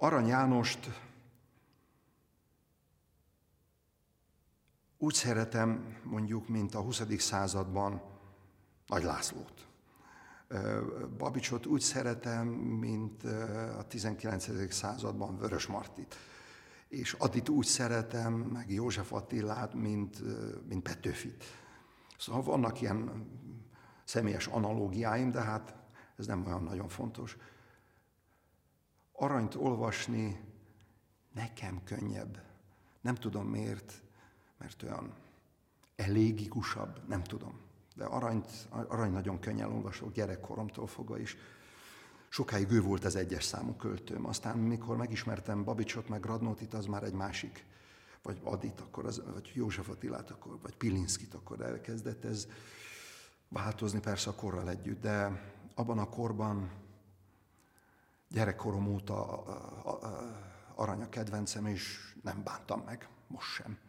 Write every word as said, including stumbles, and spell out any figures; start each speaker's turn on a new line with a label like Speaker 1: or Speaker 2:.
Speaker 1: Arany Jánost úgy szeretem, mondjuk, mint a huszadik században Nagy Lászlót. Babicsot úgy szeretem, mint a tizenkilencedik században Vörös Martit. És Adit úgy szeretem, meg József Attilát, mint, mint Petőfit. Szóval vannak ilyen személyes analógiáim, de hát ez nem olyan nagyon fontos. Aranyt olvasni nekem könnyebb. Nem tudom miért, mert olyan elégikusabb, nem tudom. De aranyt, arany nagyon könnyen olvasok, gyerekkoromtól fogva is. Sokáig ő volt az egyes számú költőm. Aztán, mikor megismertem Babicsot, meg Radnótit, az már egy másik, vagy Adit, akkor az, vagy József Attilát, akkor, vagy Pilinszkit, akkor elkezdett ez változni, persze a korral együtt, de abban a korban gyerekkorom óta a, a, a, Arany a kedvencem, és nem bántam meg, most sem.